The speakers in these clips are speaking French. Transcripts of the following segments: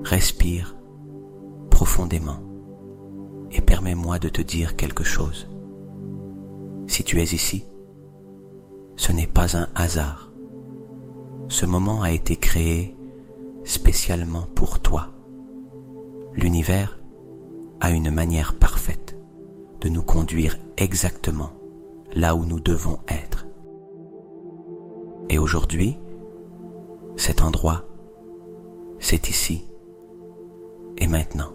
Respire profondément et permets-moi de te dire quelque chose. Si tu es ici, ce n'est pas un hasard. Ce moment a été créé spécialement pour toi. L'univers a une manière parfaite de nous conduire exactement là où nous devons être. Et aujourd'hui, cet endroit, c'est ici et maintenant.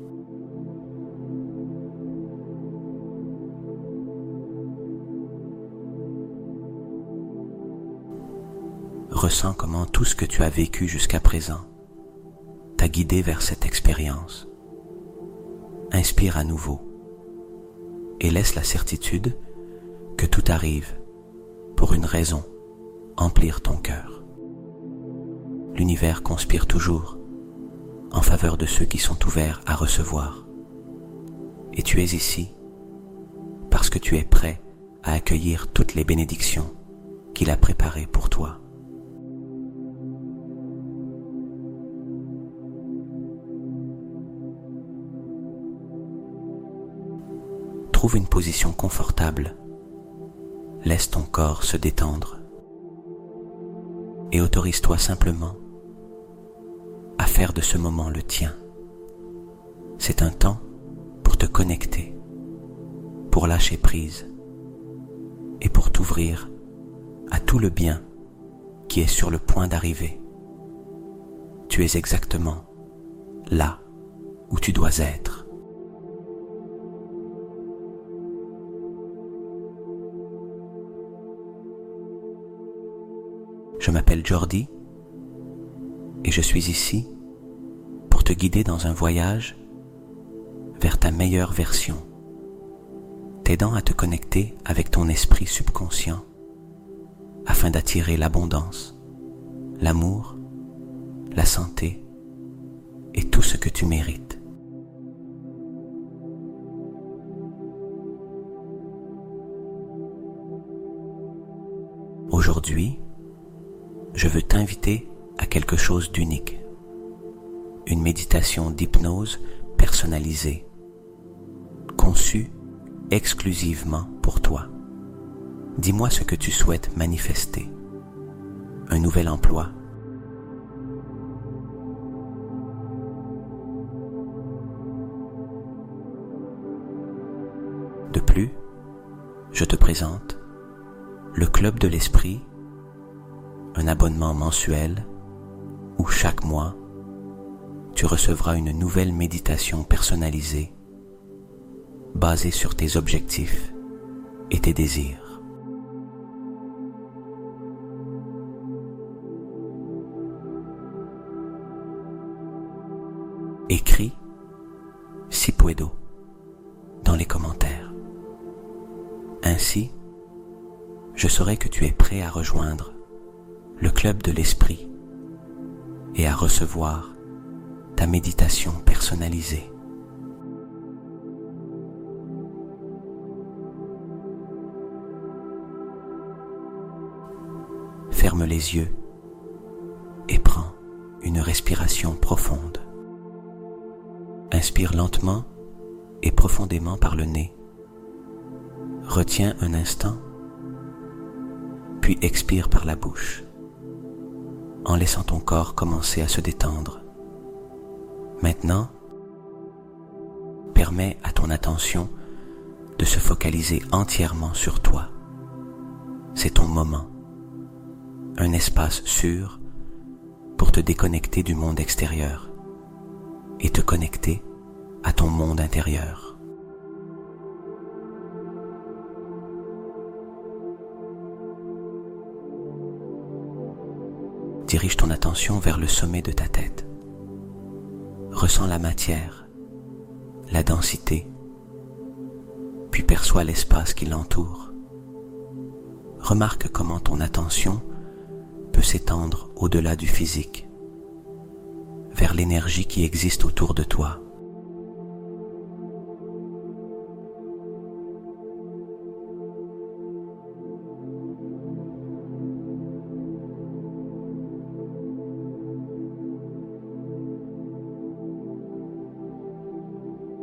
Ressens comment tout ce que tu as vécu jusqu'à présent t'a guidé vers cette expérience. Inspire à nouveau et laisse la certitude que tout arrive pour une raison, emplir ton cœur. L'univers conspire toujours en faveur de ceux qui sont ouverts à recevoir. Et tu es ici parce que tu es prêt à accueillir toutes les bénédictions qu'il a préparées pour toi. Trouve une position confortable, laisse ton corps se détendre et autorise-toi simplement à faire de ce moment le tien. C'est un temps pour te connecter, pour lâcher prise et pour t'ouvrir à tout le bien qui est sur le point d'arriver. Tu es exactement là où tu dois être. Je m'appelle Jordi et je suis ici pour te guider dans un voyage vers ta meilleure version, t'aidant à te connecter avec ton esprit subconscient afin d'attirer l'abondance, l'amour, la santé et tout ce que tu mérites. Aujourd'hui, je veux t'inviter à quelque chose d'unique. Une méditation d'hypnose personnalisée, conçue exclusivement pour toi. Dis-moi ce que tu souhaites manifester. Un nouvel emploi, de plus, je te présente le Club de l'Esprit, un abonnement mensuel où chaque mois, tu recevras une nouvelle méditation personnalisée basée sur tes objectifs et tes désirs. Écris si puedo dans les commentaires. Ainsi, je saurai que tu es prêt à rejoindre le Club de l'Esprit et à recevoir ta méditation personnalisée. Ferme les yeux et prends une respiration profonde. Inspire lentement et profondément par le nez. Retiens un instant, puis expire par la bouche, en laissant ton corps commencer à se détendre. Maintenant, permets à ton attention de se focaliser entièrement sur toi. C'est ton moment, un espace sûr pour te déconnecter du monde extérieur et te connecter à ton monde intérieur. Dirige ton attention vers le sommet de ta tête. Ressens la matière, la densité, puis perçois l'espace qui l'entoure. Remarque comment ton attention peut s'étendre au-delà du physique, vers l'énergie qui existe autour de toi.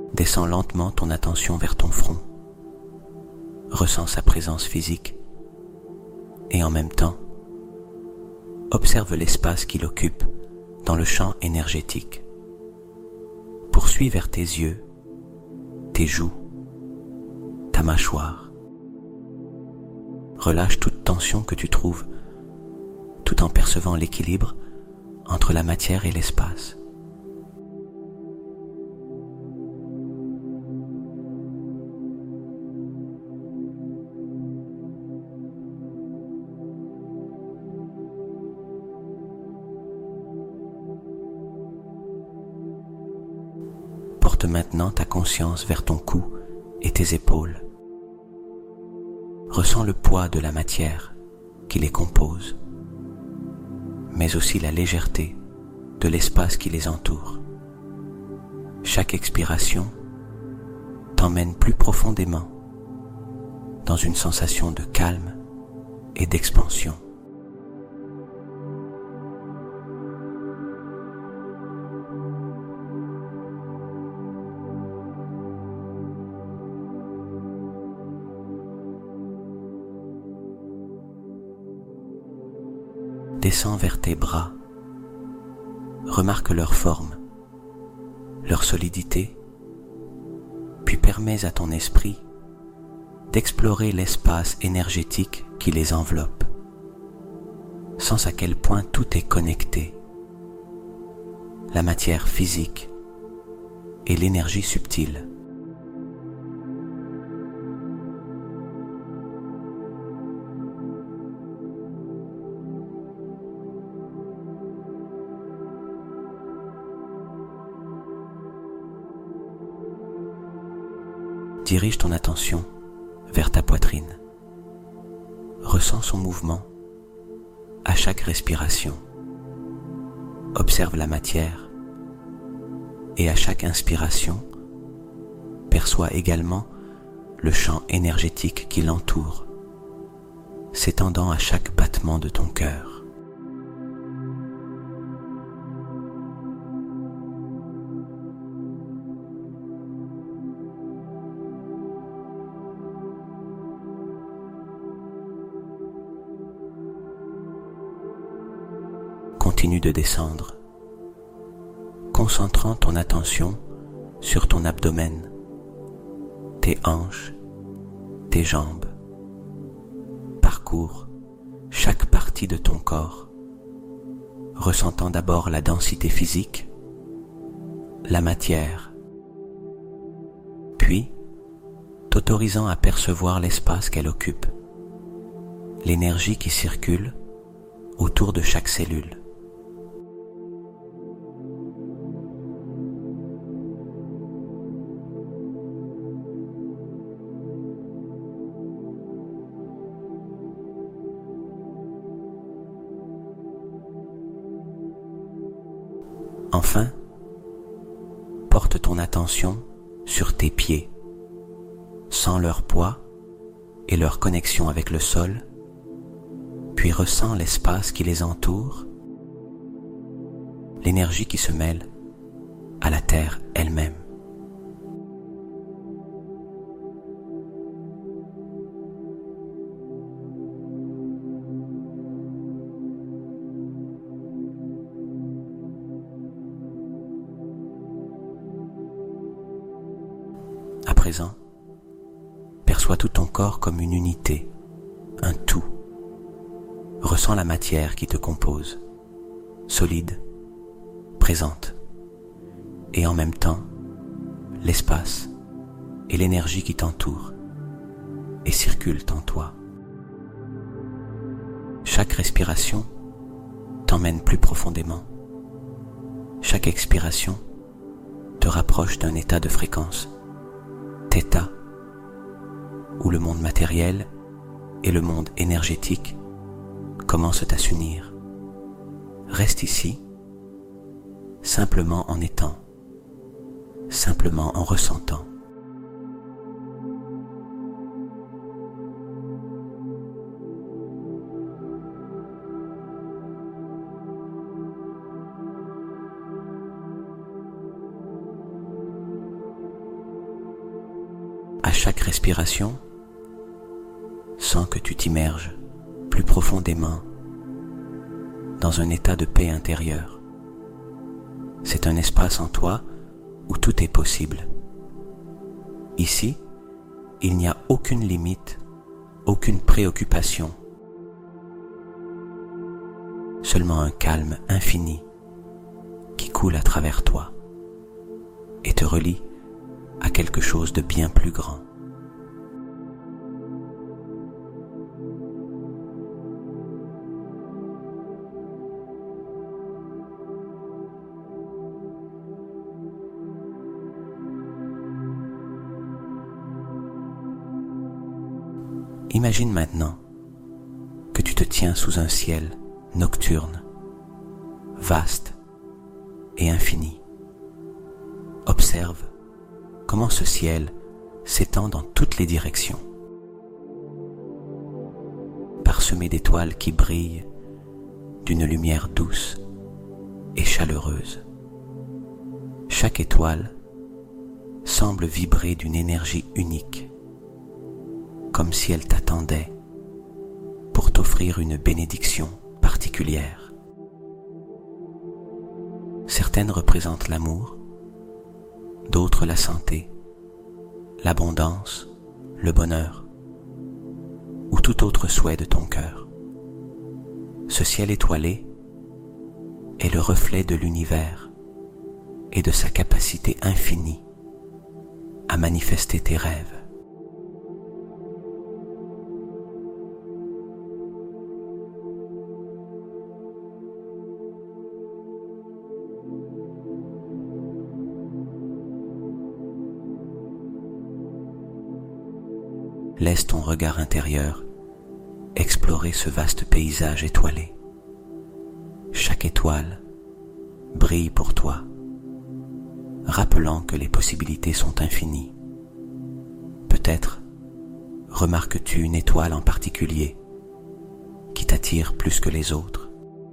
Descends lentement ton attention vers ton front. Ressens sa présence physique et en même temps, observe l'espace qu'il occupe dans le champ énergétique. Poursuis vers tes yeux, tes joues, ta mâchoire. Relâche toute tension que tu trouves tout en percevant l'équilibre entre la matière et l'espace. Porte maintenant ta conscience vers ton cou et tes épaules. Ressens le poids de la matière qui les compose, mais aussi la légèreté de l'espace qui les entoure. Chaque expiration t'emmène plus profondément dans une sensation de calme et d'expansion. Descends vers tes bras, remarque leur forme, leur solidité, puis permets à ton esprit d'explorer l'espace énergétique qui les enveloppe. Sens à quel point tout est connecté, la matière physique et l'énergie subtile. Dirige ton attention vers ta poitrine. Ressens son mouvement à chaque respiration. Observe la matière et à chaque inspiration, perçois également le champ énergétique qui l'entoure, s'étendant à chaque battement de ton cœur. Continue de descendre, concentrant ton attention sur ton abdomen, tes hanches, tes jambes. Parcours chaque partie de ton corps, ressentant d'abord la densité physique, la matière, puis t'autorisant à percevoir l'espace qu'elle occupe, l'énergie qui circule autour de chaque cellule. Enfin, porte ton attention sur tes pieds, sens leur poids et leur connexion avec le sol, puis ressens l'espace qui les entoure, l'énergie qui se mêle à la terre elle-même. À présent, perçois tout ton corps comme une unité, un tout. Ressens la matière qui te compose, solide, présente, et en même temps, l'espace et l'énergie qui t'entoure et circulent en toi. Chaque respiration t'emmène plus profondément. Chaque expiration te rapproche d'un état de fréquence, θ, où le monde matériel et le monde énergétique commencent à s'unir. Reste ici, simplement en étant, simplement en ressentant. chaque respiration, sens que tu t'immerges plus profondément dans un état de paix intérieure. C'est un espace en toi où tout est possible. Ici, il n'y a aucune limite, aucune préoccupation, seulement un calme infini qui coule à travers toi et te relie à quelque chose de bien plus grand. Imagine maintenant que tu te tiens sous un ciel nocturne, vaste et infini. Observe comment ce ciel s'étend dans toutes les directions, parsemé d'étoiles qui brillent d'une lumière douce et chaleureuse. Chaque étoile semble vibrer d'une énergie unique, comme si elle t'attendait pour t'offrir une bénédiction particulière. Certaines représentent l'amour, d'autres la santé, l'abondance, le bonheur, ou tout autre souhait de ton cœur. Ce ciel étoilé est le reflet de l'univers et de sa capacité infinie à manifester tes rêves. Laisse ton regard intérieur explorer ce vaste paysage étoilé. Chaque étoile brille pour toi, rappelant que les possibilités sont infinies. Peut-être remarques-tu une étoile en particulier qui t'attire plus que les autres.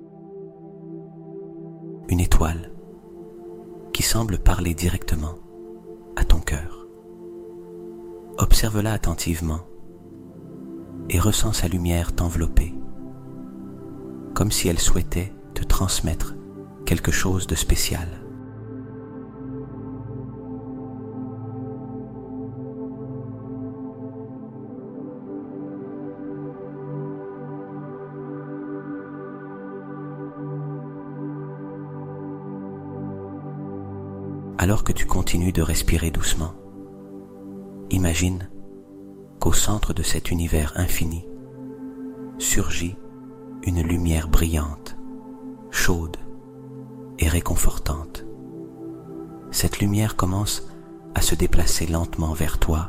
Une étoile qui semble parler directement à ton cœur. Observe-la attentivement et ressens sa lumière t'envelopper, comme si elle souhaitait te transmettre quelque chose de spécial. Alors que tu continues de respirer doucement, imagine qu'au centre de cet univers infini surgit une lumière brillante, chaude et réconfortante. Cette lumière commence à se déplacer lentement vers toi,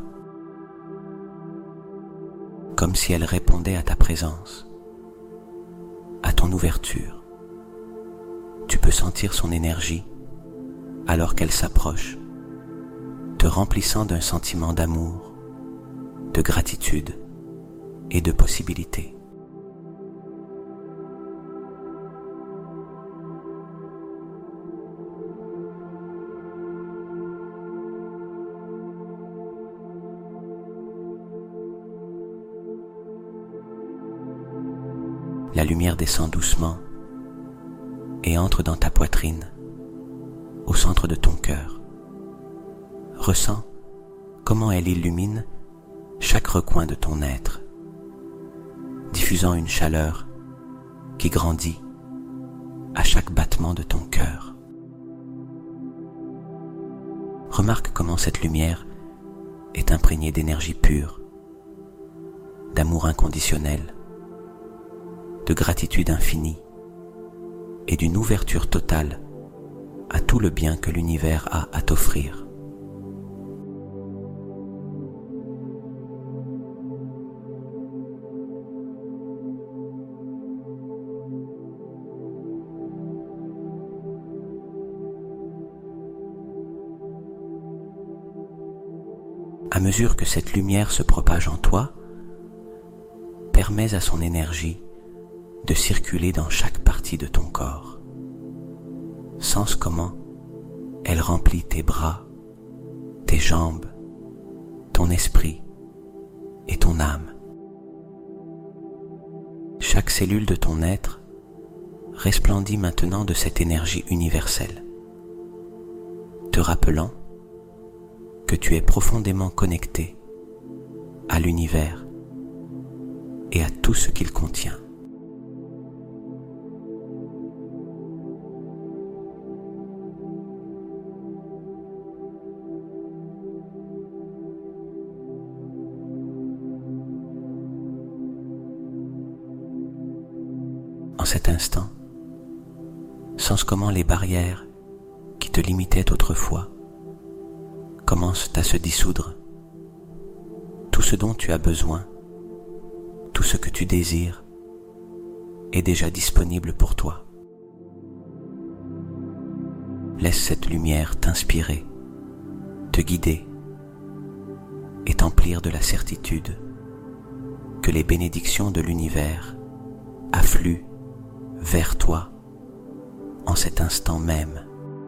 comme si elle répondait à ta présence, à ton ouverture. Tu peux sentir son énergie alors qu'elle s'approche, te remplissant d'un sentiment d'amour, de gratitude et de possibilités. La lumière descend doucement et entre dans ta poitrine, au centre de ton cœur. Ressens comment elle illumine chaque recoin de ton être, diffusant une chaleur qui grandit à chaque battement de ton cœur. Remarque comment cette lumière est imprégnée d'énergie pure, d'amour inconditionnel, de gratitude infinie et d'une ouverture totale à tout le bien que l'univers a à t'offrir. À mesure que cette lumière se propage en toi, permets à son énergie de circuler dans chaque partie de ton corps. Sens comment elle remplit tes bras, tes jambes, ton esprit et ton âme. Chaque cellule de ton être resplendit maintenant de cette énergie universelle, te rappelant que tu es profondément connecté à l'univers et à tout ce qu'il contient. En cet instant, sens comment les barrières qui te limitaient autrefois commencent à se dissoudre. Tout ce dont tu as besoin, tout ce que tu désires est déjà disponible pour toi. Laisse cette lumière t'inspirer, te guider et t'emplir de la certitude que les bénédictions de l'univers affluent vers toi en cet instant même.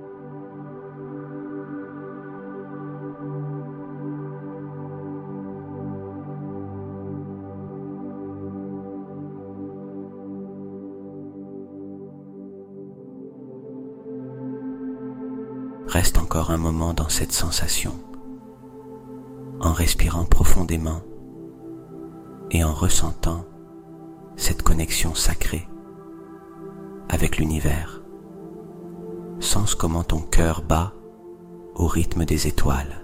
Reste encore un moment dans cette sensation, en respirant profondément et en ressentant cette connexion sacrée avec l'univers. Sens comment ton cœur bat au rythme des étoiles.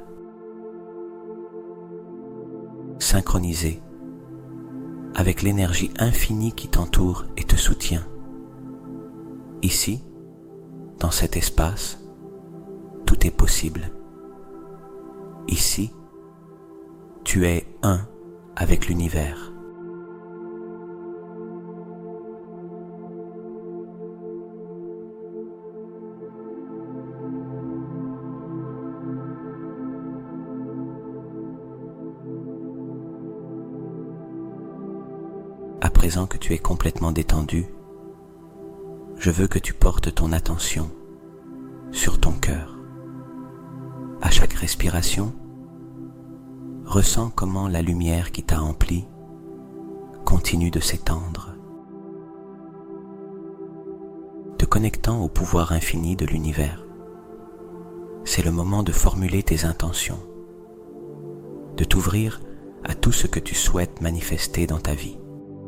Synchronisé avec l'énergie infinie qui t'entoure et te soutient. Ici, dans cet espace, tout est possible. Ici, tu es un avec l'univers. À présent que tu es complètement détendu, je veux que tu portes ton attention sur ton cœur. À chaque respiration, ressens comment la lumière qui t'a empli continue de s'étendre, te connectant au pouvoir infini de l'univers. C'est le moment de formuler tes intentions, de t'ouvrir à tout ce que tu souhaites manifester dans ta vie.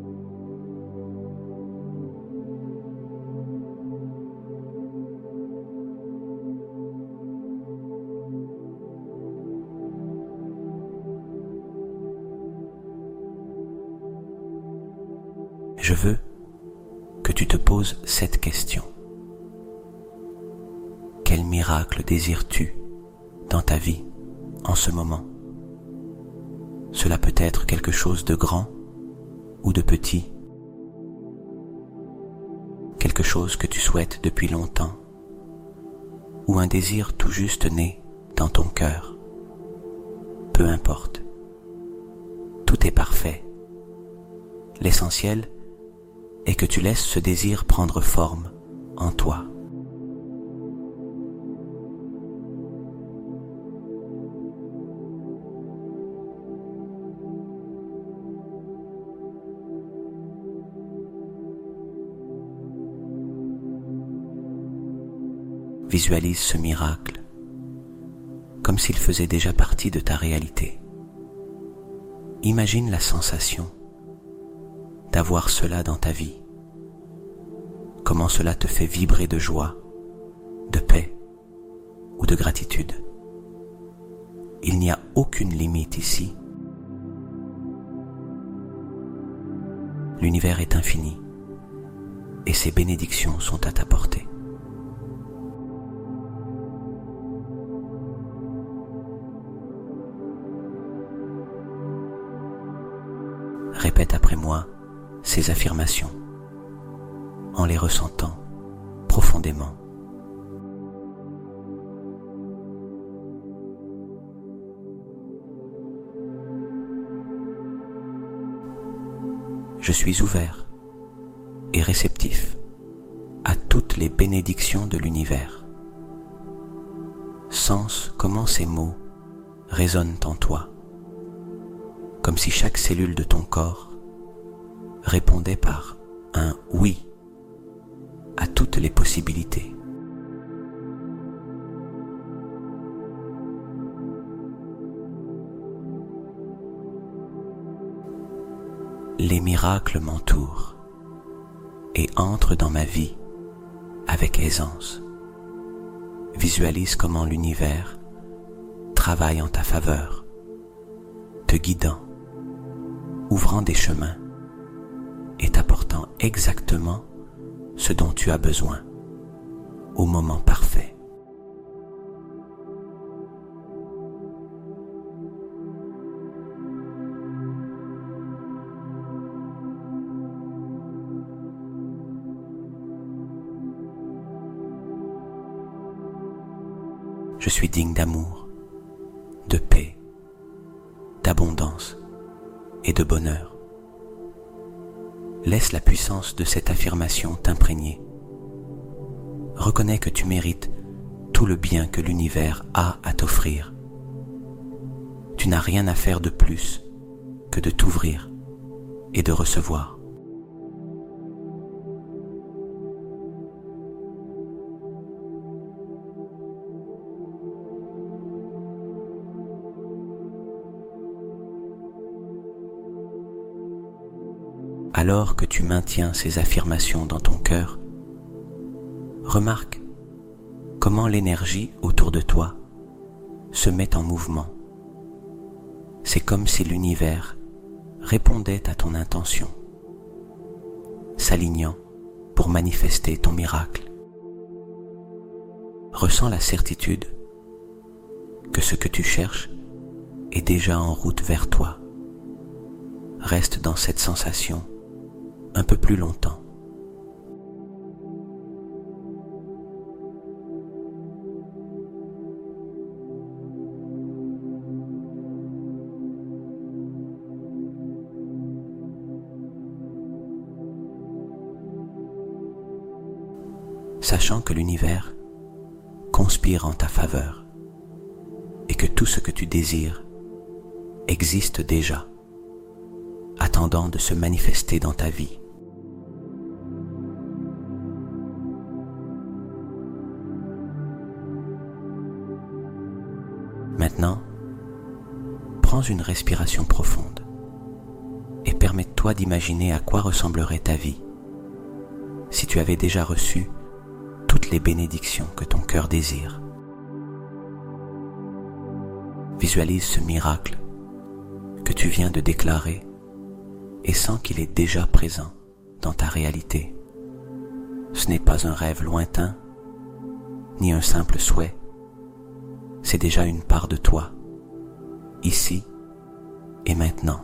Je veux que tu te poses cette question. Quel miracle désires-tu dans ta vie en ce moment? Cela peut être quelque chose de grand ou de petit, quelque chose que tu souhaites depuis longtemps, ou un désir tout juste né dans ton cœur. Peu importe, tout est parfait. L'essentiel est que tu laisses ce désir prendre forme en toi. Visualise ce miracle comme s'il faisait déjà partie de ta réalité. Imagine la sensation d'avoir cela dans ta vie. Comment cela te fait vibrer de joie, de paix ou de gratitude. Il n'y a aucune limite ici. L'univers est infini et ses bénédictions sont à ta portée. Répète après moi ces affirmations en les ressentant profondément. Je suis ouvert et réceptif à toutes les bénédictions de l'univers. Sens comment ces mots résonnent en toi comme si chaque cellule de ton corps répondait par un oui à toutes les possibilités. Les miracles m'entourent et entrent dans ma vie avec aisance. Visualise comment l'univers travaille en ta faveur, te guidant, ouvrant des chemins et t'apportant exactement ce dont tu as besoin au moment parfait. Je suis digne d'amour, de paix, d'abondance et de bonheur. Laisse la puissance de cette affirmation t'imprégner. Reconnais que tu mérites tout le bien que l'univers a à t'offrir. Tu n'as rien à faire de plus que de t'ouvrir et de recevoir. Alors que tu maintiens ces affirmations dans ton cœur, remarque comment l'énergie autour de toi se met en mouvement. C'est comme si l'univers répondait à ton intention, s'alignant pour manifester ton miracle. Ressens la certitude que ce que tu cherches est déjà en route vers toi. Reste dans cette sensation un peu plus longtemps. Sachant que l'univers conspire en ta faveur et que tout ce que tu désires existe déjà, attendant de se manifester dans ta vie. Maintenant, prends une respiration profonde et permets-toi d'imaginer à quoi ressemblerait ta vie si tu avais déjà reçu toutes les bénédictions que ton cœur désire. Visualise ce miracle que tu viens de déclarer et sens qu'il est déjà présent dans ta réalité. Ce n'est pas un rêve lointain, ni un simple souhait. C'est déjà une part de toi, ici et maintenant.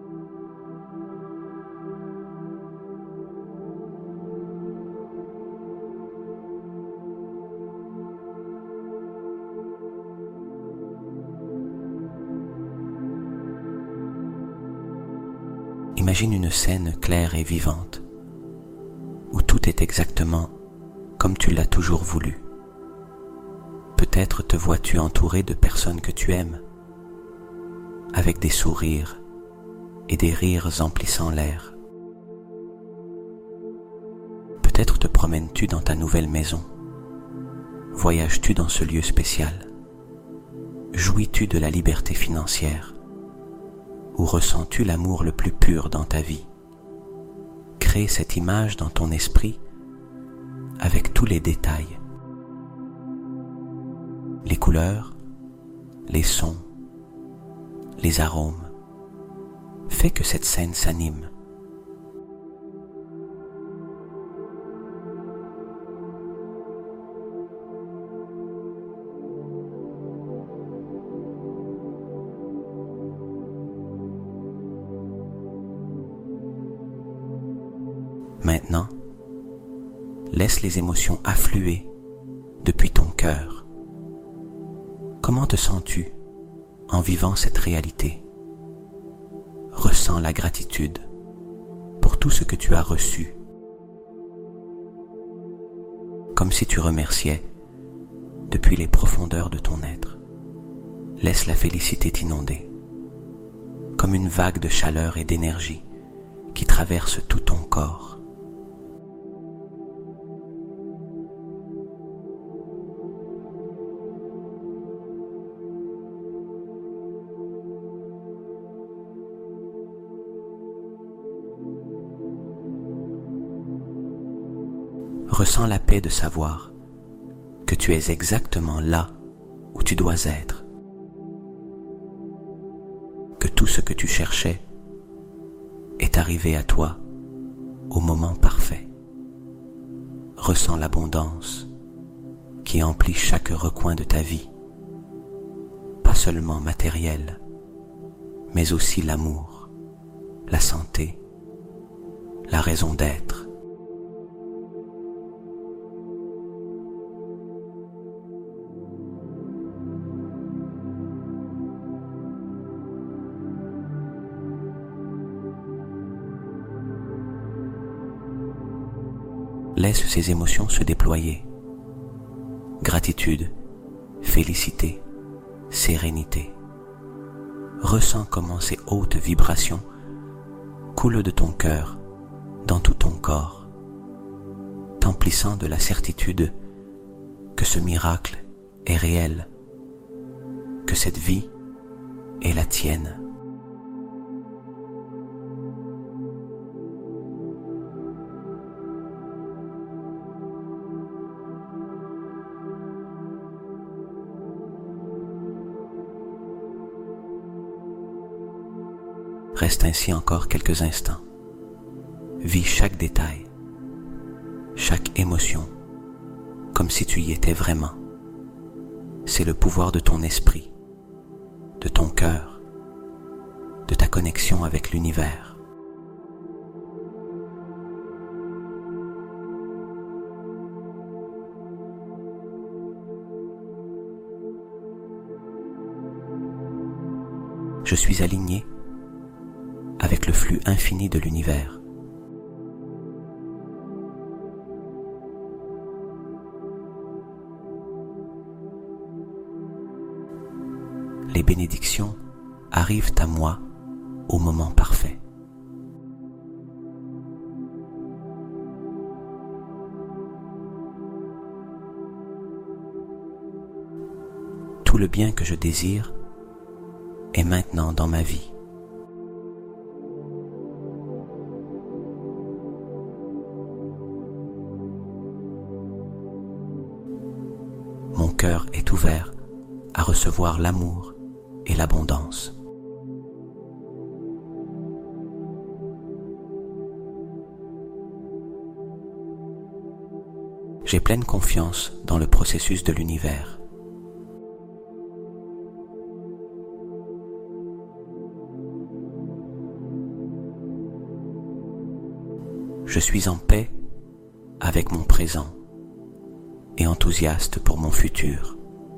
Imagine une scène claire et vivante, où tout est exactement comme tu l'as toujours voulu. Peut-être te vois-tu entouré de personnes que tu aimes, avec des sourires et des rires emplissant l'air. Peut-être te promènes-tu dans ta nouvelle maison, voyages-tu dans ce lieu spécial, jouis-tu de la liberté financière, ou ressens-tu l'amour le plus pur dans ta vie? Crée cette image dans ton esprit avec tous les détails. Les couleurs, les sons, les arômes. Fais que cette scène s'anime. Maintenant, laisse les émotions affluer depuis ton cœur. Comment te sens-tu en vivant cette réalité? Ressens la gratitude pour tout ce que tu as reçu, comme si tu remerciais depuis les profondeurs de ton être. Laisse la félicité t'inonder, comme une vague de chaleur et d'énergie qui traverse tout ton corps. Ressens la paix de savoir que tu es exactement là où tu dois être, que tout ce que tu cherchais est arrivé à toi au moment parfait. Ressens l'abondance qui emplit chaque recoin de ta vie, pas seulement matériel, mais aussi l'amour, la santé, la raison d'être. Laisse ces émotions se déployer. Gratitude, félicité, sérénité. Ressens comment ces hautes vibrations coulent de ton cœur dans tout ton corps, t'emplissant de la certitude que ce miracle est réel, que cette vie est la tienne. Reste ainsi encore quelques instants. Vis chaque détail, chaque émotion, comme si tu y étais vraiment. C'est le pouvoir de ton esprit, de ton cœur, de ta connexion avec l'univers. Je suis aligné avec le flux infini de l'univers. Les bénédictions arrivent à moi au moment parfait. Tout le bien que je désire est maintenant dans ma vie. Mon cœur est ouvert à recevoir l'amour et l'abondance. J'ai pleine confiance dans le processus de l'univers. Je suis en paix avec mon présent et enthousiaste pour mon futur.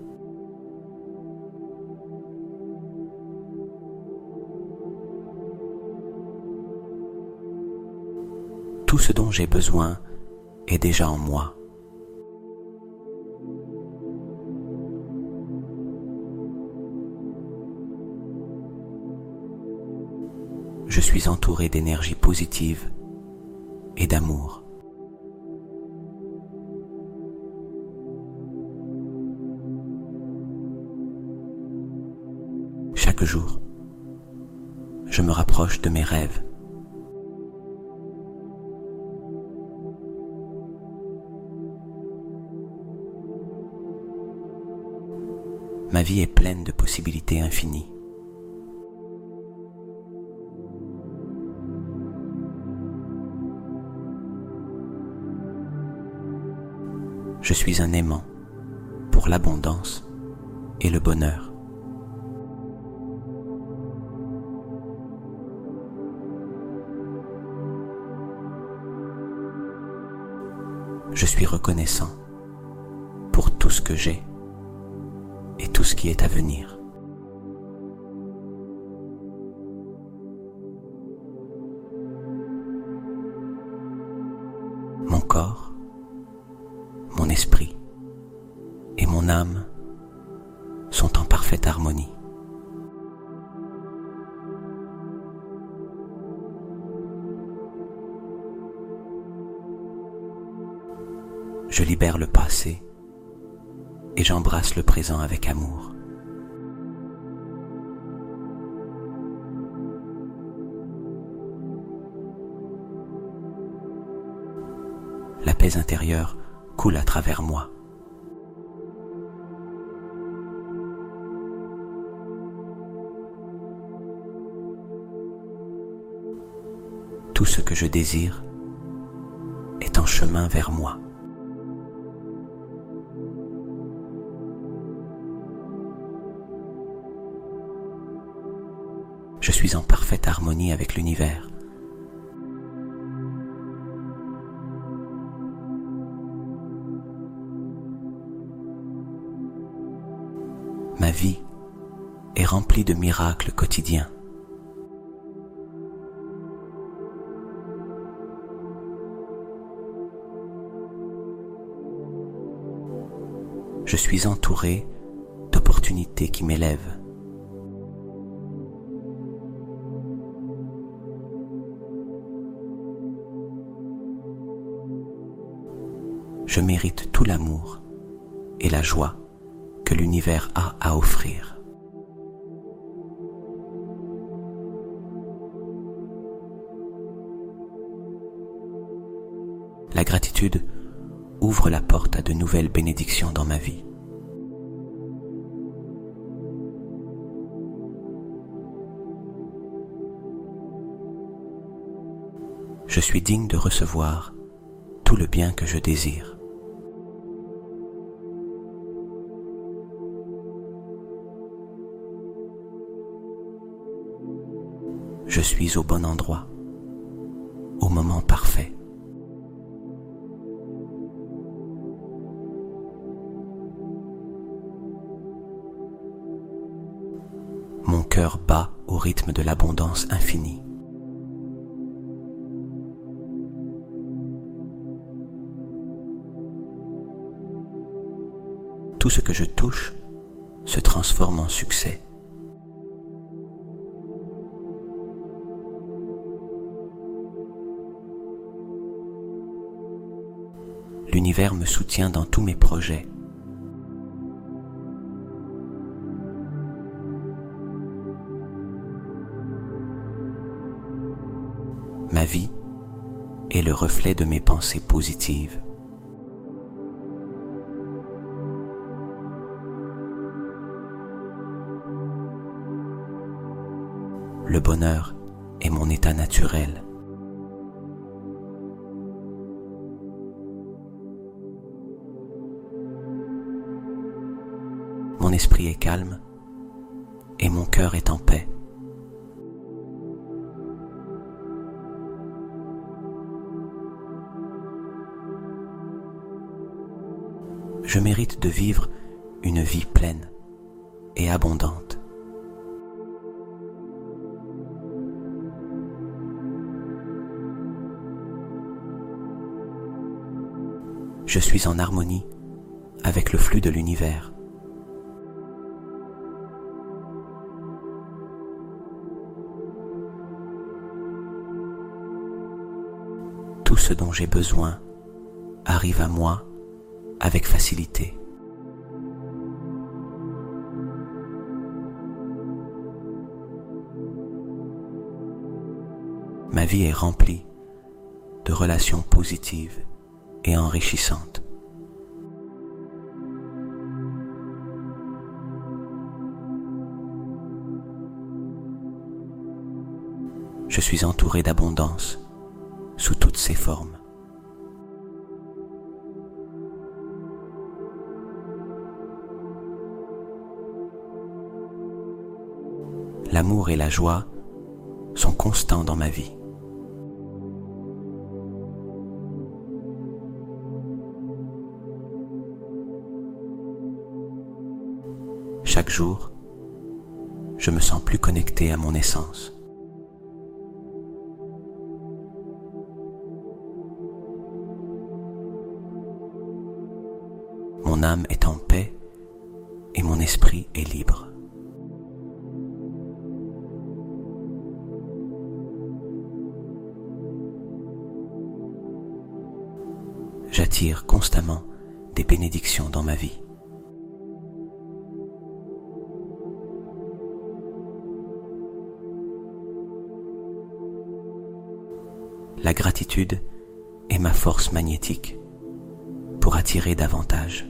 Tout ce dont j'ai besoin est déjà en moi. Je suis entouré d'énergie positive et d'amour. Chaque jour, je me rapproche de mes rêves. Ma vie est pleine de possibilités infinies. Je suis un aimant pour l'abondance et le bonheur. Je suis reconnaissant pour tout ce que j'ai et tout ce qui est à venir. Mon corps, mon esprit et mon âme sont en parfaite harmonie. libère le passé et j'embrasse le présent avec amour. La paix intérieure coule à travers moi. Tout ce que je désire est en chemin vers moi. Je suis en parfaite harmonie avec l'univers. Ma vie est remplie de miracles quotidiens. Je suis entouré d'opportunités qui m'élèvent. Je mérite tout l'amour et la joie que l'univers a à offrir. La gratitude ouvre la porte à de nouvelles bénédictions dans ma vie. Je suis digne de recevoir tout le bien que je désire. Je suis au bon endroit, au moment parfait. Mon cœur bat au rythme de l'abondance infinie. Tout ce que je touche se transforme en succès. L'univers me soutient dans tous mes projets. Ma vie est le reflet de mes pensées positives. Le bonheur est mon état naturel. Mon esprit est calme et mon cœur est en paix. Je mérite de vivre une vie pleine et abondante. Je suis en harmonie avec le flux de l'univers. Tout ce dont j'ai besoin arrive à moi avec facilité. Ma vie est remplie de relations positives et enrichissantes. Je suis entouré d'abondance sous toutes ses formes. L'amour et la joie sont constants dans ma vie. Chaque jour, je me sens plus connecté à mon essence. Mon âme est en paix et mon esprit est libre. J'attire constamment des bénédictions dans ma vie. La gratitude est ma force magnétique pour attirer davantage.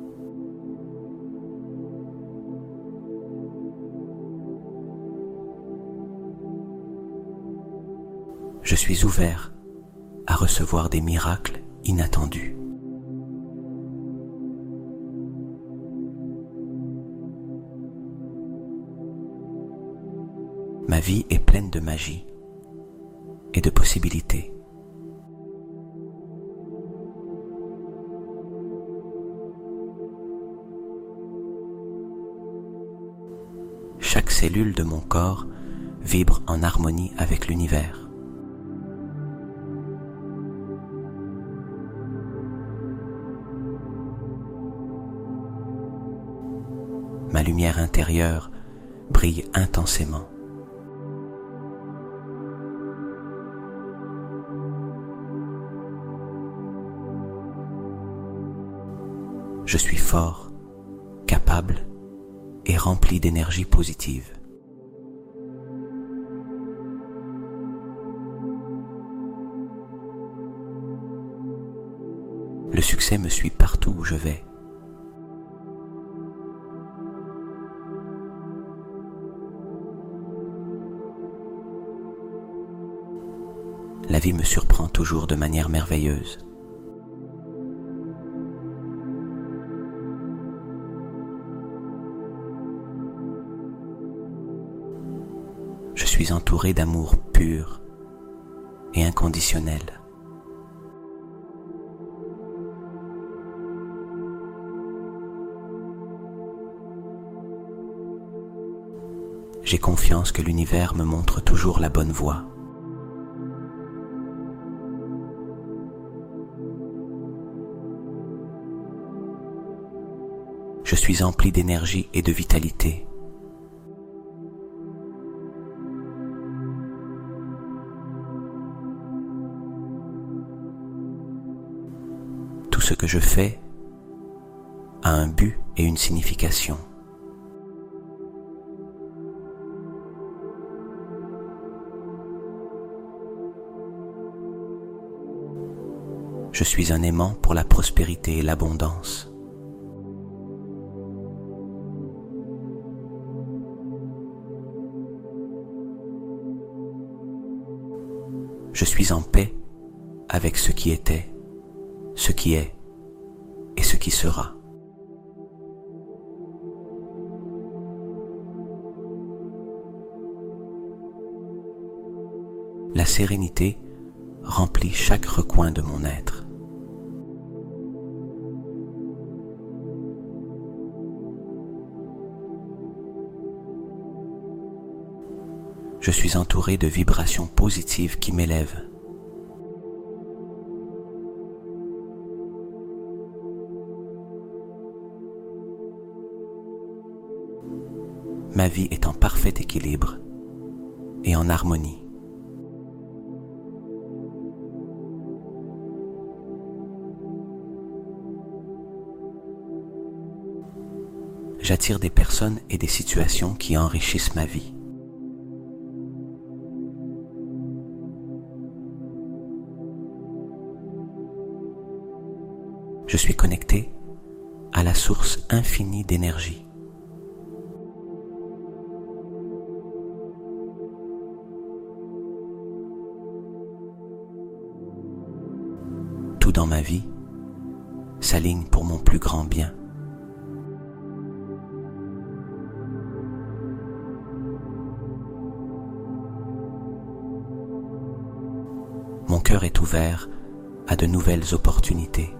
Je suis ouvert à recevoir des miracles inattendus. Ma vie est pleine de magie et de possibilités. Chaque cellule de mon corps vibre en harmonie avec l'univers. Ma lumière intérieure brille intensément. Je suis fort, capable et rempli d'énergie positive. Le succès me suit partout où je vais. La vie me surprend toujours de manière merveilleuse. Je suis entouré d'amour pur et inconditionnel. J'ai confiance que l'univers me montre toujours la bonne voie. Je suis empli d'énergie et de vitalité. Tout ce que je fais a un but et une signification. Je suis un aimant pour la prospérité et l'abondance. Je suis en paix avec ce qui était, ce qui est et ce qui sera. La sérénité remplit chaque recoin de mon être. Je suis entouré de vibrations positives qui m'élèvent. Ma vie est en parfait équilibre et en harmonie. J'attire des personnes et des situations qui enrichissent ma vie. Je suis connecté à la source infinie d'énergie. Tout dans ma vie s'aligne pour mon plus grand bien. Mon cœur est ouvert à de nouvelles opportunités.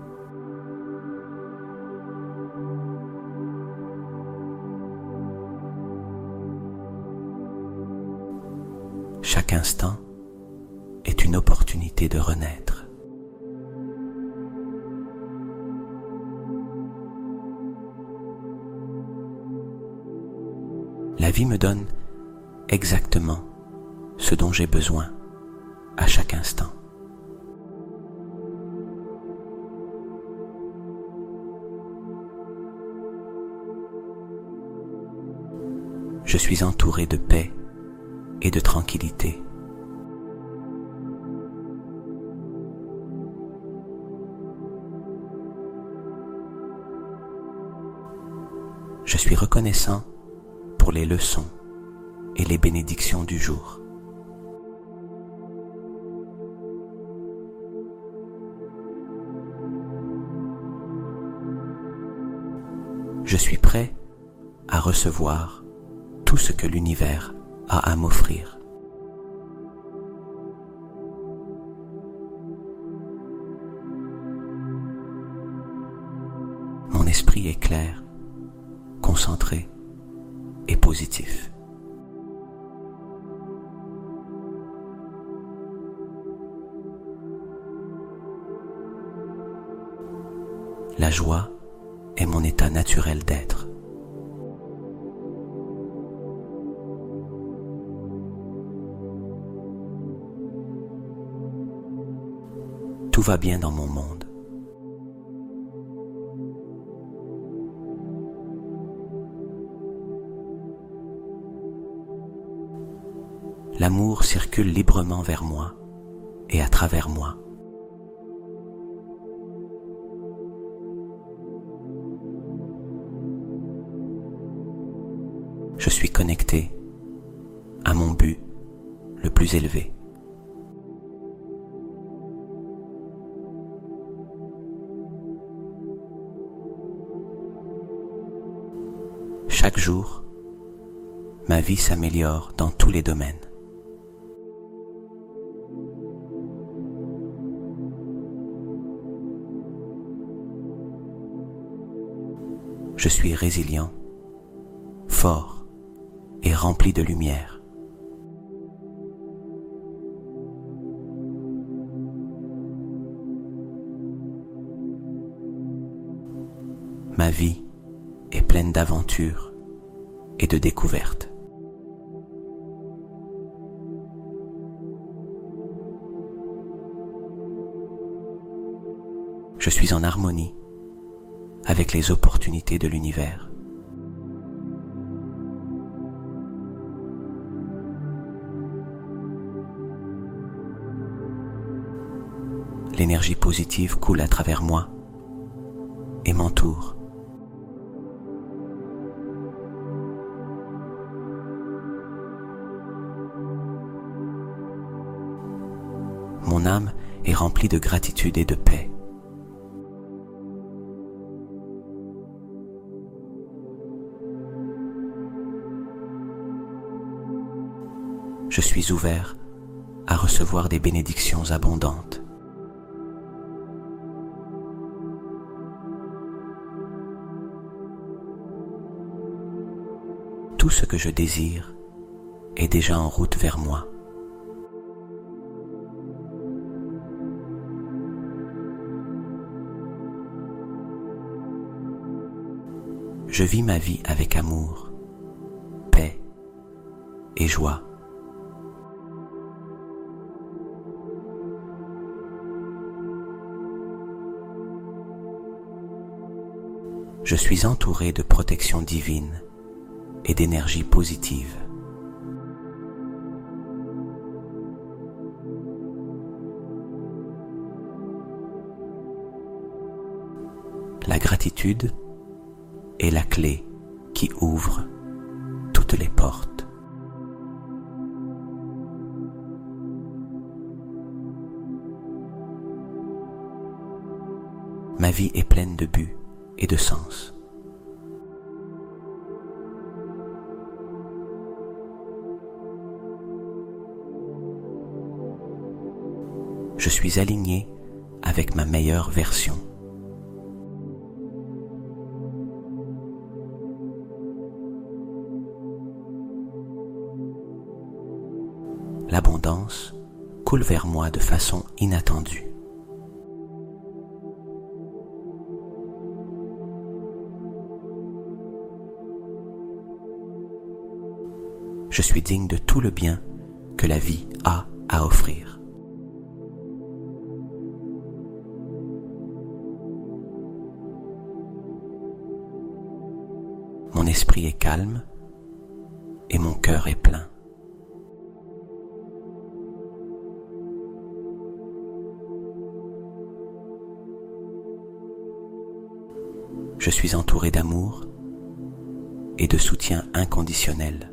Chaque instant est une opportunité de renaître. La vie me donne exactement ce dont j'ai besoin à chaque instant. Je suis entouré de paix et de tranquillité. Je suis reconnaissant pour les leçons et les bénédictions du jour. Je suis prêt à recevoir tout ce que l'univers a à m'offrir. Mon esprit est clair, concentré et positif. La joie est mon état naturel d'être. Tout va bien dans mon monde. L'amour circule librement vers moi et à travers moi. Je suis connecté à mon but le plus élevé. Chaque jour, ma vie s'améliore dans tous les domaines. Je suis résilient, fort et rempli de lumière. Ma vie est pleine d'aventures et de découvertes. Je suis en harmonie avec les opportunités de l'univers. L'énergie positive coule à travers moi et m'entoure. Mon âme est remplie de gratitude et de paix. Je suis ouvert à recevoir des bénédictions abondantes. Tout ce que je désire est déjà en route vers moi. Je vis ma vie avec amour, paix et joie. Je suis entouré de protection divine et d'énergie positive. La gratitude est la clé qui ouvre toutes les portes. Ma vie est pleine de buts et de sens. Je suis aligné avec ma meilleure version. L'abondance coule vers moi de façon inattendue. Je suis digne de tout le bien que la vie a à offrir. Mon esprit est calme et mon cœur est plein. Je suis entouré d'amour et de soutien inconditionnel.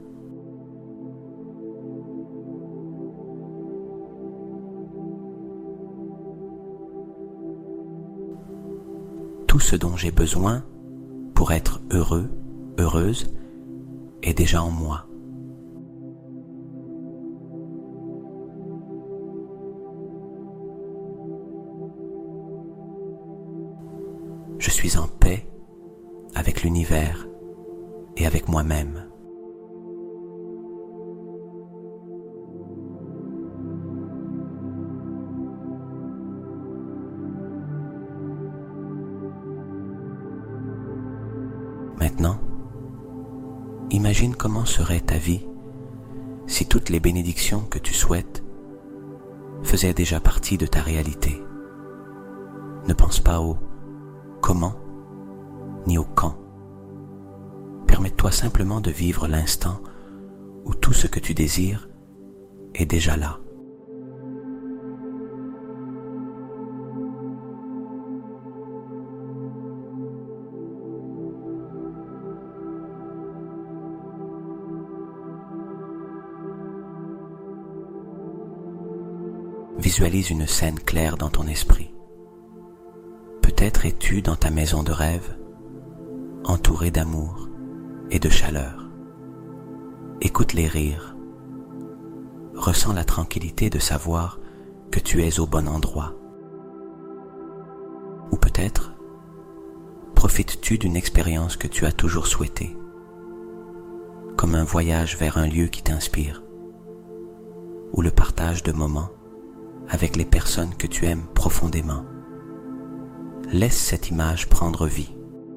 Tout ce dont j'ai besoin pour être heureux, heureuse, est déjà en moi. Je suis en paix avec l'univers et avec moi-même. Maintenant, imagine comment serait ta vie si toutes les bénédictions que tu souhaites faisaient déjà partie de ta réalité. Ne pense pas au comment ni au quand. Permets-toi simplement de vivre l'instant où tout ce que tu désires est déjà là. Visualise une scène claire dans ton esprit. Peut-être es-tu dans ta maison de rêve, entouré d'amour et de chaleur. Écoute les rires. Ressens la tranquillité de savoir que tu es au bon endroit. Ou peut-être profites-tu d'une expérience que tu as toujours souhaitée, comme un voyage vers un lieu qui t'inspire, ou le partage de moments avec les personnes que tu aimes profondément. Laisse cette image prendre vie.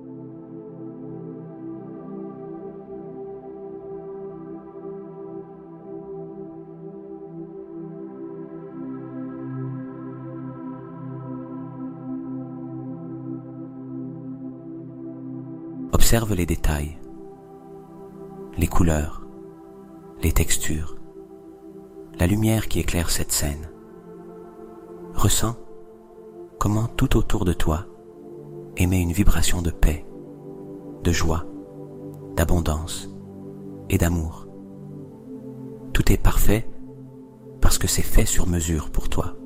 Observe les détails, les couleurs, les textures, la lumière qui éclaire cette scène. Ressens comment tout autour de toi émet une vibration de paix, de joie, d'abondance et d'amour. Tout est parfait parce que c'est fait sur mesure pour toi.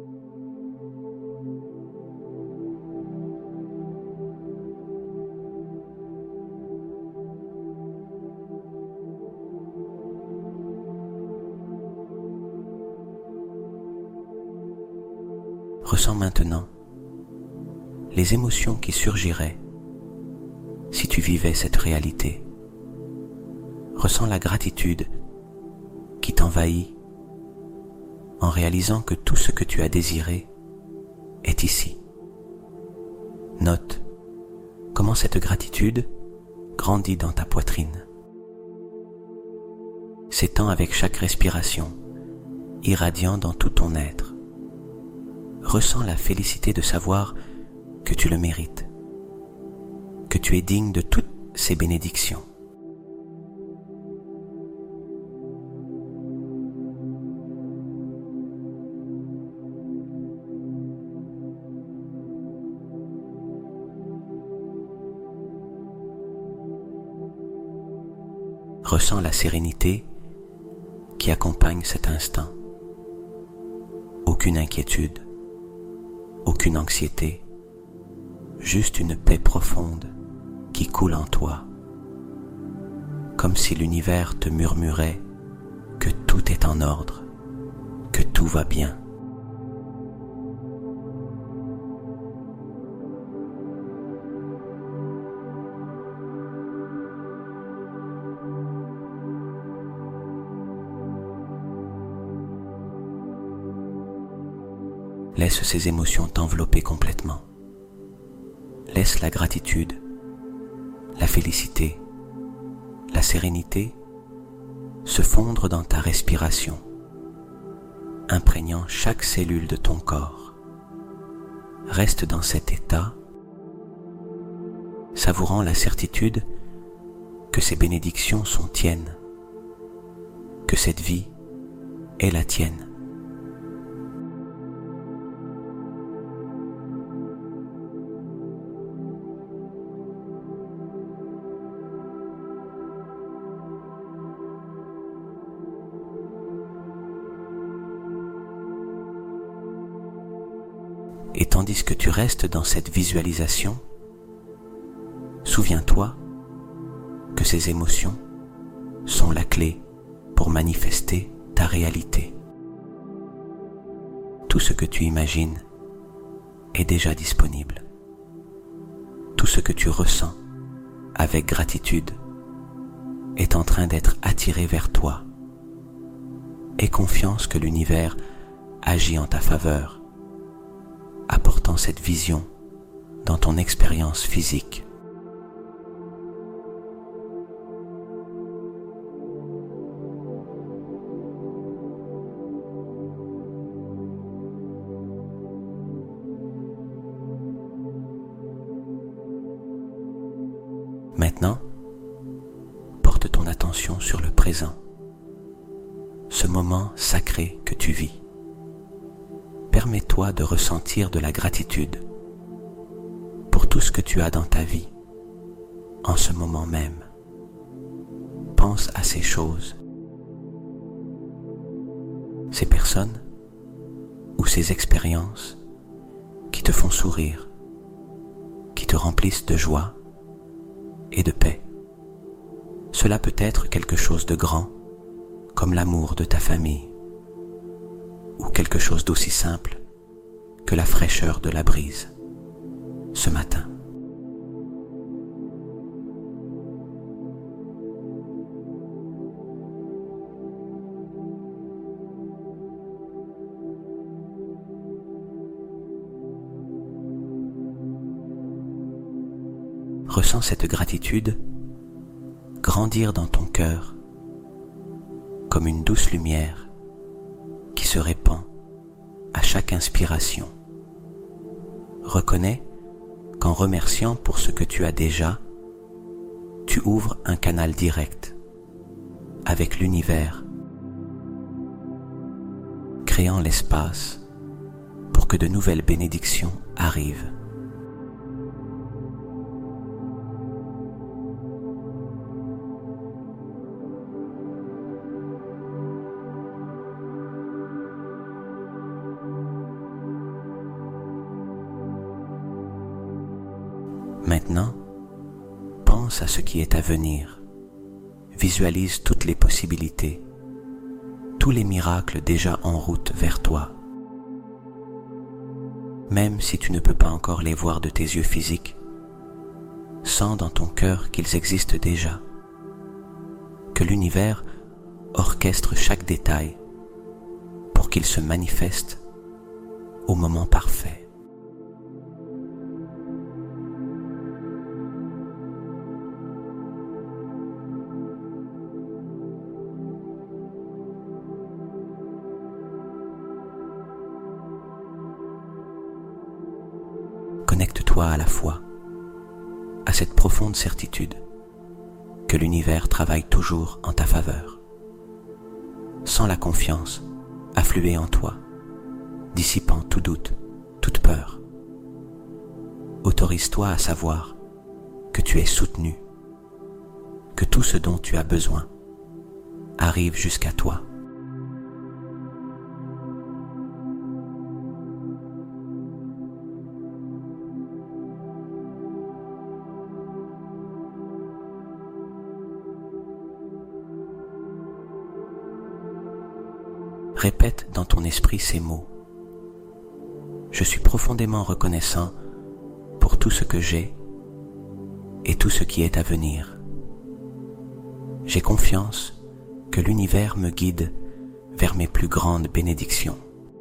Ressens maintenant les émotions qui surgiraient si tu vivais cette réalité. Ressens la gratitude qui t'envahit en réalisant que tout ce que tu as désiré est ici. Note comment cette gratitude grandit dans ta poitrine, s'étend avec chaque respiration, irradiant dans tout ton être. Ressens la félicité de savoir que tu le mérites, que tu es digne de toutes ces bénédictions. Ressens la sérénité qui accompagne cet instant. Aucune inquiétude, aucune anxiété, juste une paix profonde qui coule en toi, comme si l'univers te murmurait que tout est en ordre, que tout va bien. Laisse ces émotions t'envelopper complètement. Laisse la gratitude, la félicité, la sérénité se fondre dans ta respiration, imprégnant chaque cellule de ton corps. Reste dans cet état, savourant la certitude que ces bénédictions sont tiennes que cette vie est la tienne. Et tandis que tu restes dans cette visualisation, souviens-toi que ces émotions sont la clé pour manifester ta réalité. Tout ce que tu imagines est déjà disponible. Tout ce que tu ressens avec gratitude est en train d'être attiré vers toi. Aie confiance que l'univers agit en ta faveur, apportant cette vision dans ton expérience physique. Maintenant, porte ton attention sur le présent, ce moment sacré que tu vis. Permets-toi de ressentir de la gratitude pour tout ce que tu as dans ta vie en ce moment même. Pense à ces choses, ces personnes ou ces expériences qui te font sourire, qui te remplissent de joie et de paix. Cela peut être quelque chose de grand, comme l'amour de ta famille, ou quelque chose d'aussi simple que la fraîcheur de la brise ce matin. Ressens cette gratitude grandir dans ton cœur comme une douce lumière qui se répand à chaque inspiration. Reconnais qu'en remerciant pour ce que tu as déjà, tu ouvres un canal direct avec l'univers, créant l'espace pour que de nouvelles bénédictions arrivent. Maintenant, pense à ce qui est à venir. Visualise toutes les possibilités, tous les miracles déjà en route vers toi. Même si tu ne peux pas encore les voir de tes yeux physiques, sens dans ton cœur qu'ils existent déjà, que l'univers orchestre chaque détail pour qu'il se manifeste au moment parfait. Connecte-toi à la fois à cette profonde certitude que l'univers travaille toujours en ta faveur. Sens la confiance affluer en toi, dissipant tout doute, toute peur. Autorise-toi à savoir que tu es soutenu, que tout ce dont tu as besoin arrive jusqu'à toi. Répète dans ton esprit ces mots. Je suis profondément reconnaissant pour tout ce que j'ai et tout ce qui est à venir. J'ai confiance que l'univers me guide vers mes plus grandes bénédictions.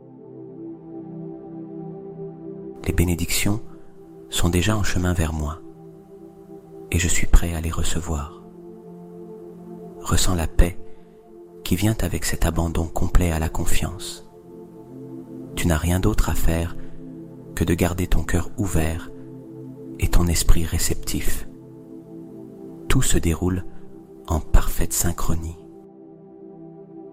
Les bénédictions sont déjà en chemin vers moi et je suis prêt à les recevoir. Ressens la paix qui vient avec cet abandon complet à la confiance. Tu n'as rien d'autre à faire que de garder ton cœur ouvert et ton esprit réceptif. Tout se déroule en parfaite synchronie.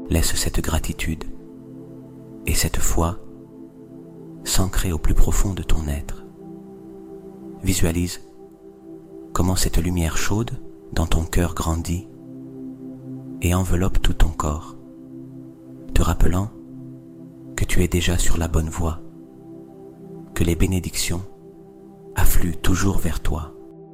Laisse cette gratitude et cette foi s'ancrer au plus profond de ton être. Visualise comment cette lumière chaude dans ton cœur grandit et enveloppe tout ton corps, te rappelant que tu es déjà sur la bonne voie, que les bénédictions affluent toujours vers toi.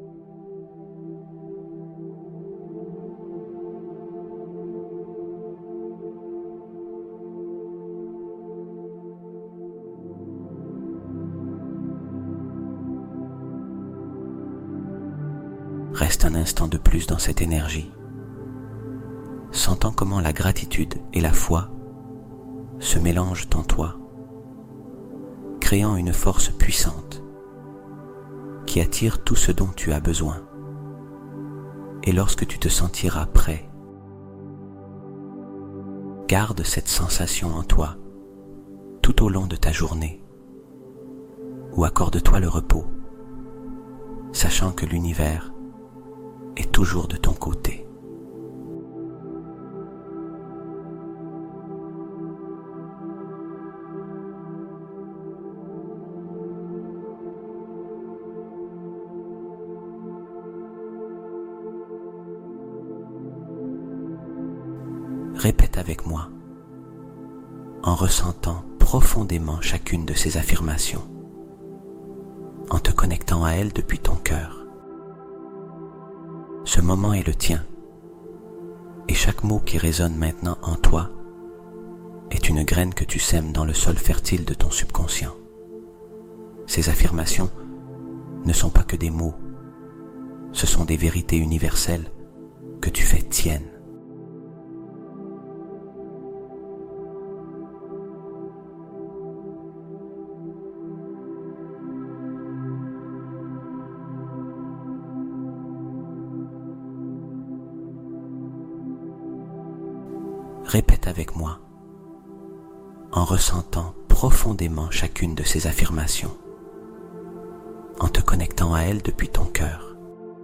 Reste un instant de plus dans cette énergie, sentant comment la gratitude et la foi se mélangent en toi, créant une force puissante qui attire tout ce dont tu as besoin. Et lorsque tu te sentiras prêt, garde cette sensation en toi tout au long de ta journée, ou accorde-toi le repos, sachant que l'univers est toujours de ton côté. Répète avec moi, en ressentant profondément chacune de ces affirmations, en te connectant à elles depuis ton cœur. Ce moment est le tien, et chaque mot qui résonne maintenant en toi est une graine que tu sèmes dans le sol fertile de ton subconscient. Ces affirmations ne sont pas que des mots, ce sont des vérités universelles que tu fais tiennes. Répète avec moi, en ressentant profondément chacune de ces affirmations, en te connectant à elles depuis ton cœur.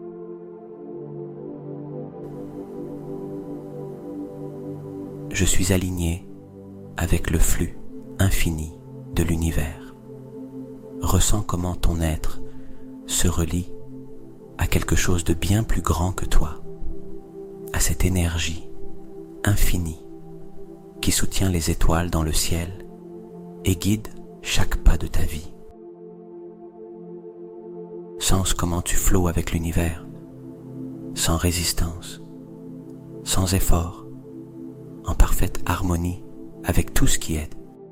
Je suis aligné avec le flux infini de l'univers. Ressens comment ton être se relie à quelque chose de bien plus grand que toi, à cette énergie infinie qui soutient les étoiles dans le ciel et guide chaque pas de ta vie. Sens comment tu flots avec l'univers, sans résistance, sans effort, en parfaite harmonie avec tout ce qui est.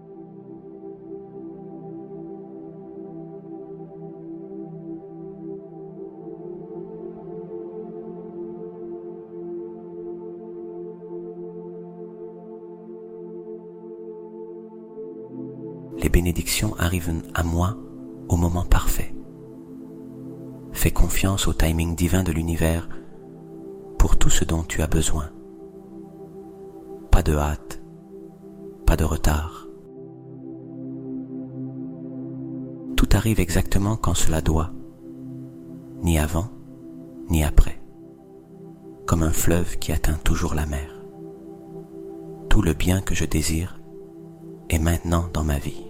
Les bénédictions arrivent à moi au moment parfait. Fais confiance au timing divin de l'univers pour tout ce dont tu as besoin. Pas de hâte, pas de retard. Tout arrive exactement quand cela doit, ni avant, ni après, comme un fleuve qui atteint toujours la mer. Tout le bien que je désire est maintenant dans ma vie.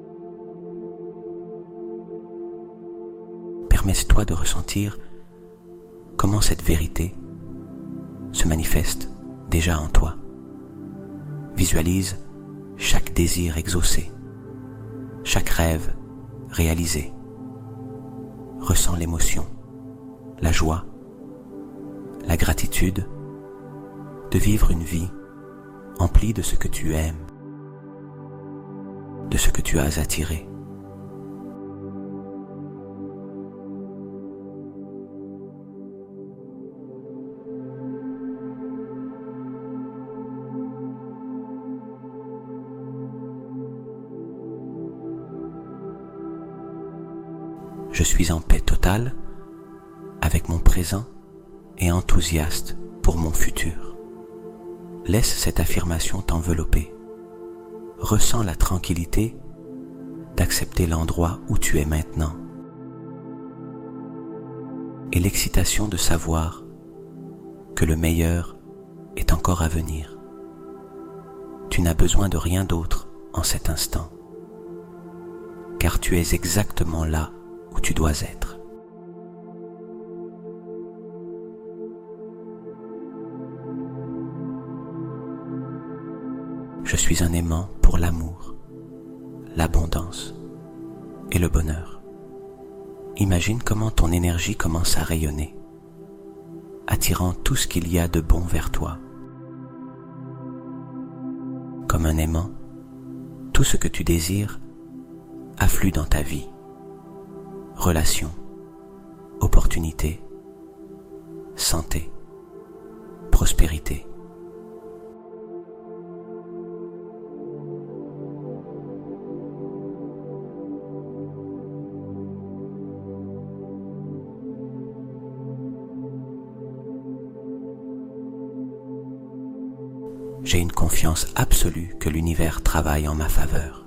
Permets-toi de ressentir comment cette vérité se manifeste déjà en toi. Visualise chaque désir exaucé, chaque rêve réalisé. Ressens l'émotion, la joie, la gratitude de vivre une vie emplie de ce que tu aimes, de ce que tu as attiré. Je suis en paix totale avec mon présent et enthousiaste pour mon futur. Laisse cette affirmation t'envelopper. Ressens la tranquillité d'accepter l'endroit où tu es maintenant et l'excitation de savoir que le meilleur est encore à venir. Tu n'as besoin de rien d'autre en cet instant, car tu es exactement là où tu dois être. Je suis un aimant pour l'amour, l'abondance et le bonheur. Imagine comment ton énergie commence à rayonner, attirant tout ce qu'il y a de bon vers toi. Comme un aimant, tout ce que tu désires afflue dans ta vie. Relations, opportunités, santé, prospérité. J'ai une confiance absolue que l'univers travaille en ma faveur.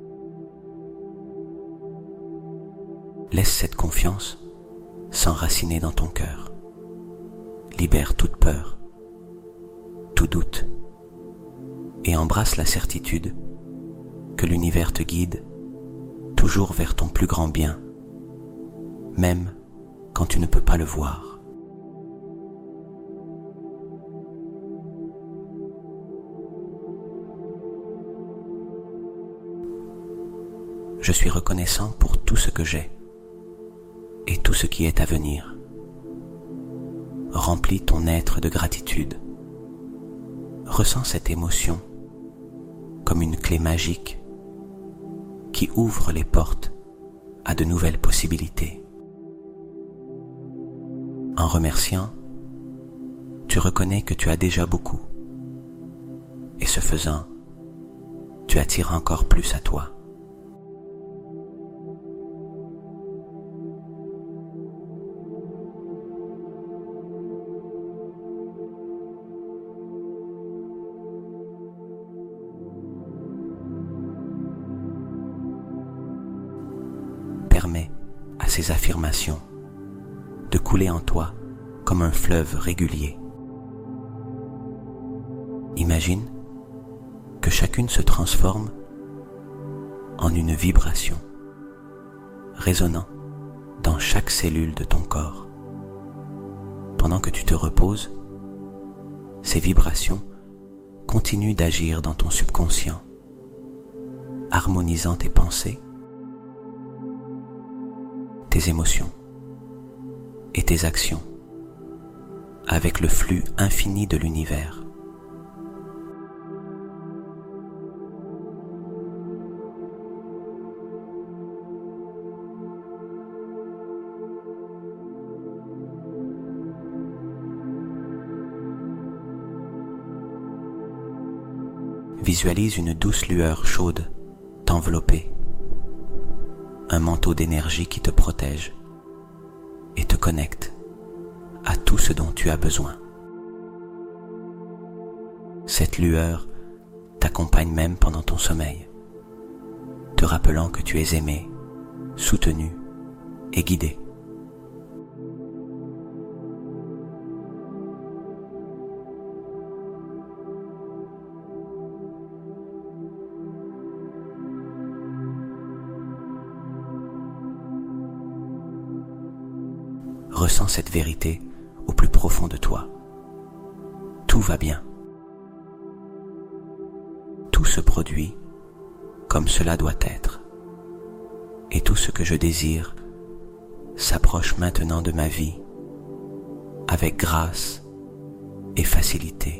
Laisse cette confiance s'enraciner dans ton cœur. Libère toute peur, tout doute, et embrasse la certitude que l'univers te guide toujours vers ton plus grand bien, même quand tu ne peux pas le voir. Je suis reconnaissant pour tout ce que j'ai et tout ce qui est à venir. Remplis ton être de gratitude. Ressens cette émotion comme une clé magique qui ouvre les portes à de nouvelles possibilités. En remerciant, tu reconnais que tu as déjà beaucoup, et ce faisant, tu attires encore plus à toi. Permets à ces affirmations de couler en toi comme un fleuve régulier. Imagine que chacune se transforme en une vibration, résonnant dans chaque cellule de ton corps. Pendant que tu te reposes, ces vibrations continuent d'agir dans ton subconscient, harmonisant tes pensées, tes émotions et tes actions avec le flux infini de l'univers. Visualise une douce lueur chaude t'envelopper, un manteau d'énergie qui te protège et te connecte à tout ce dont tu as besoin. Cette lueur t'accompagne même pendant ton sommeil, te rappelant que tu es aimé, soutenu et guidé. Ressens cette vérité au plus profond de toi. Tout va bien. Tout se produit comme cela doit être. Et tout ce que je désire s'approche maintenant de ma vie avec grâce et facilité.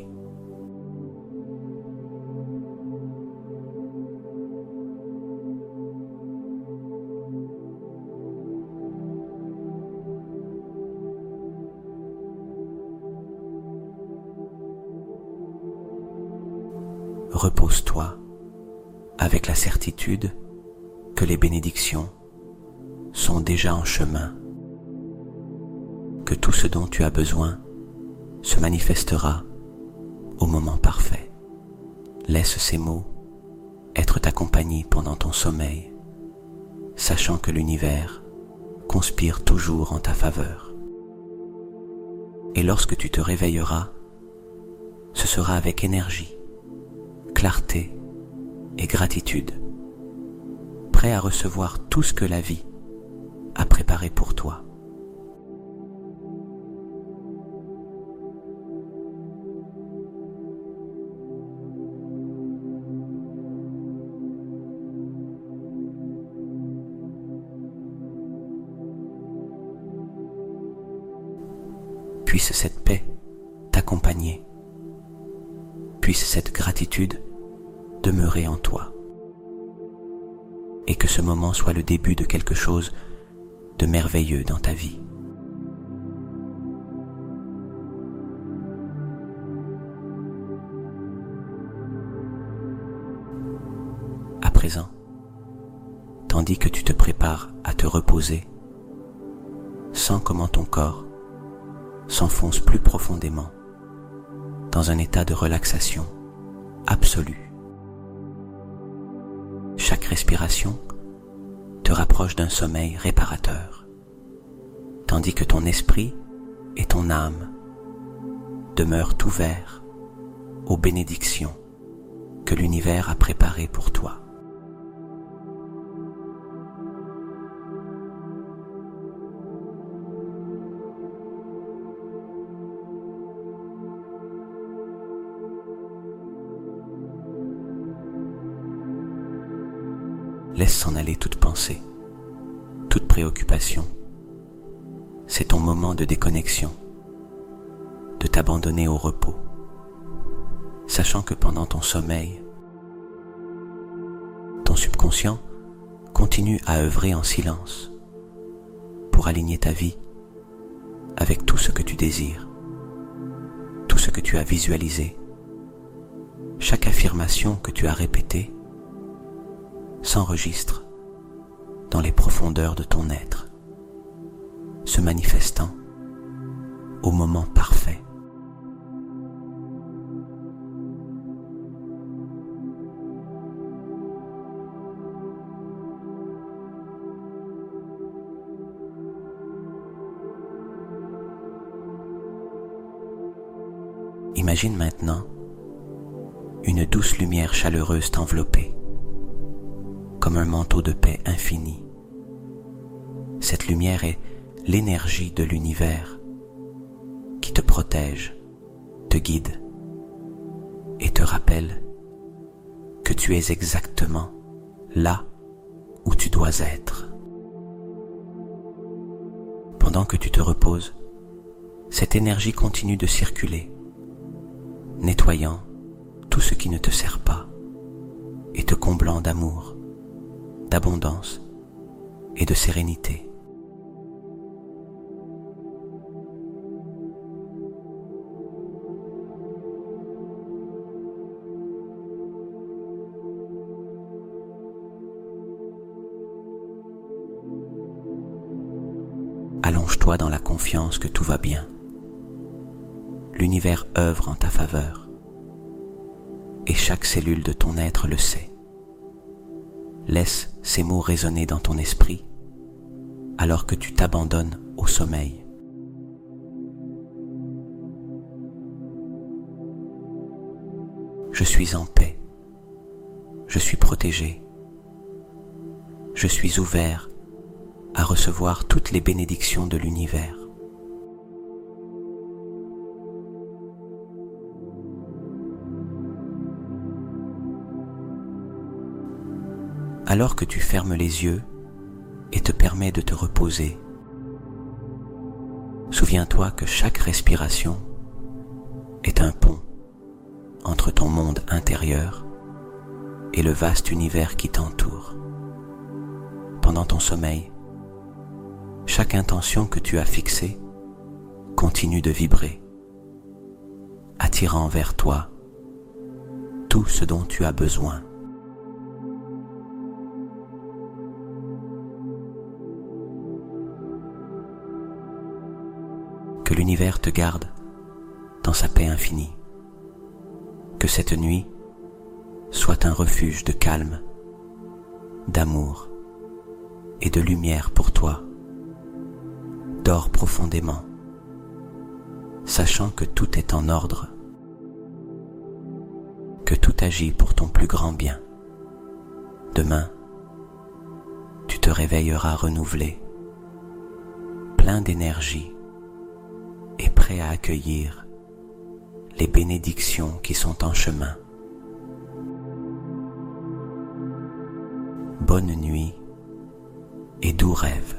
Repose-toi avec la certitude que les bénédictions sont déjà en chemin, que tout ce dont tu as besoin se manifestera au moment parfait. Laisse ces mots être ta compagnie pendant ton sommeil, sachant que l'univers conspire toujours en ta faveur. Et lorsque tu te réveilleras, ce sera avec énergie clarté et gratitude, prêt à recevoir tout ce que la vie a préparé pour toi. Puisse cette paix t'accompagner. Puisse cette gratitude demeurer en toi. Et que ce moment soit le début de quelque chose de merveilleux dans ta vie. À présent, tandis que tu te prépares à te reposer, sens comment ton corps s'enfonce plus profondément dans un état de relaxation absolue. Chaque respiration te rapproche d'un sommeil réparateur, tandis que ton esprit et ton âme demeurent ouverts aux bénédictions que l'univers a préparées pour toi. Laisse s'en aller toute pensée, toute préoccupation. C'est ton moment de déconnexion, de t'abandonner au repos, sachant que pendant ton sommeil, ton subconscient continue à œuvrer en silence pour aligner ta vie avec tout ce que tu désires, tout ce que tu as visualisé, chaque affirmation que tu as répétée s'enregistre dans les profondeurs de ton être, se manifestant au moment parfait. Imagine maintenant une douce lumière chaleureuse t'envelopper, comme un manteau de paix infini. Cette lumière est l'énergie de l'univers qui te protège, te guide et te rappelle que tu es exactement là où tu dois être. Pendant que tu te reposes, cette énergie continue de circuler, nettoyant tout ce qui ne te sert pas et te comblant d'amour, d'abondance et de sérénité. Allonge-toi dans la confiance que tout va bien. L'univers œuvre en ta faveur et chaque cellule de ton être le sait. Laisse ces mots résonner dans ton esprit alors que tu t'abandonnes au sommeil. Je suis en paix. Je suis protégé. Je suis ouvert à recevoir toutes les bénédictions de l'univers. Alors que tu fermes les yeux et te permets de te reposer, souviens-toi que chaque respiration est un pont entre ton monde intérieur et le vaste univers qui t'entoure. Pendant ton sommeil, chaque intention que tu as fixée continue de vibrer, attirant vers toi tout ce dont tu as besoin. Que l'univers te garde dans sa paix infinie. Que cette nuit soit un refuge de calme, d'amour et de lumière pour toi. Dors profondément, sachant que tout est en ordre, que tout agit pour ton plus grand bien. Demain, tu te réveilleras renouvelé, plein d'énergie et prêt à accueillir les bénédictions qui sont en chemin. Bonne nuit et doux rêves.